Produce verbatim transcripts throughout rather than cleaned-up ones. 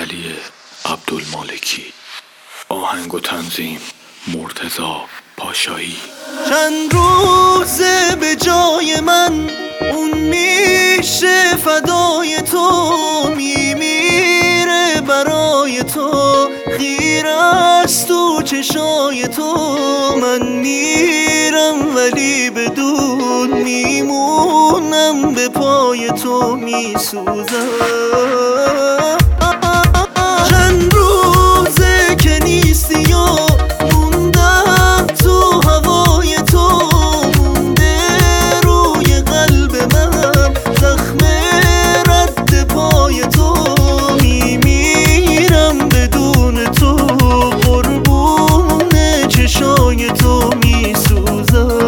علی عبدالمالکی. آهنگ و تنظیم مرتضی پاشایی. چند روزه به جای من اون میشه فدای تو، میمیره برای تو، خیره است تو چشای تو. من میرم ولی بدون میمونم، به پای تو میسوزم. چند روزه که نیستی و موندم تو هوای تو، مونده روی قلب من زخم رد پای تو. میمیرم بدون تو، قربون چشای تو میسوزم.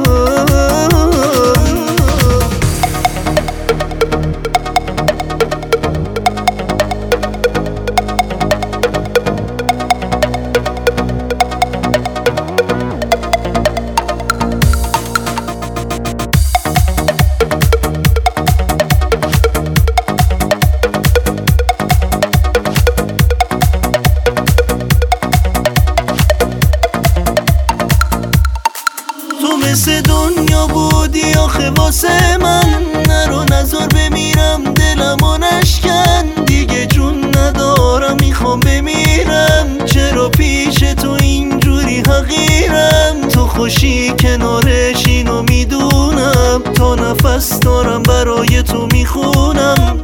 مثل دنیا بودی آخه واسه من، نرو نزار بمیرم دلمو نشکن. دیگه جون ندارم میخوام بمیرم، چرا پیش تو اینجوری حقیرم. تو خوشی کنارش اینو میدونم، تا نفس دارم برای تو میخونم.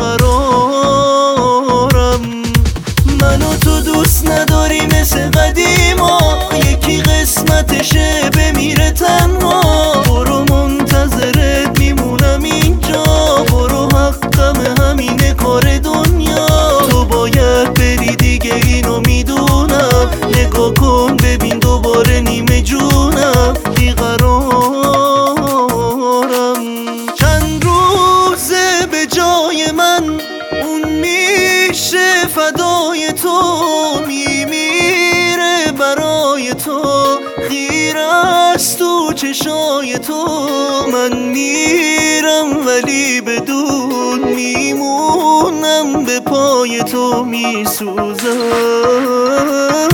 بیقرارم منو تو دوست نداری مثل قدیما، یکی قسمتشه بمیره تنها. برو منتظرت میمونم اینجا، برو حقم همینه کار دنیا. تو باید بری دیگه اینو میدونم، نگاه کن ببین دوباره نیمه جونم. بیقرارم چند روزه به جای من اون میشه فدای تو، میمیره برای تو، خیره است تو چشای تو. من میرم ولی بدون میمونم، به پای تو میسوزم.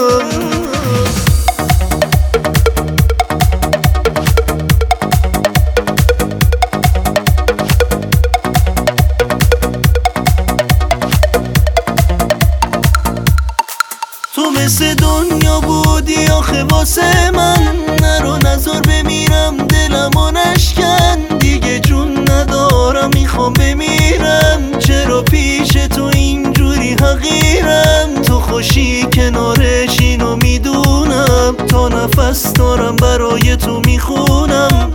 تو مثل دنیا بودی آخه واسه من، نرو نزار بمیرم دلمو نشکن. دیگه جون ندارم میخوام بمیرم، چرا پیش تو اینجوری حقیرم. تو خوشی کنارش اینو میدونم، تا نفس دارم برای تو میخونم.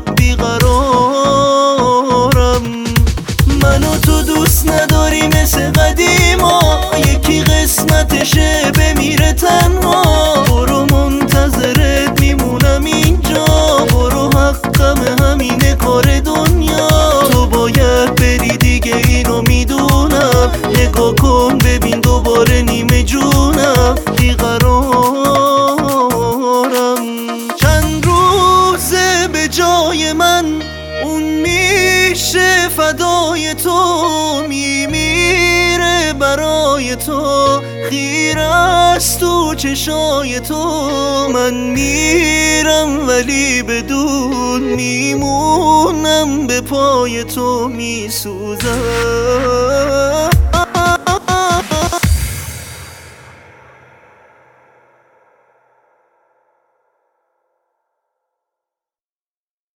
بیقرارم منو تو دوست نداری مثل قدیما، یکی قسمتشه بمیره تنها. برو منتظرت میمونم اینجا، برو حقم همینه کار دنیا. تو باید بری دیگه اینو میدونم، نگاه کن ببین دوباره نیمه جونم. بیقرارم چند روزه به جای من اون میشه فدای تو، میمیره برای تو، خیره است تو چشای تو. من میرم ولی بدون میمونم، به پای تو میسوزم.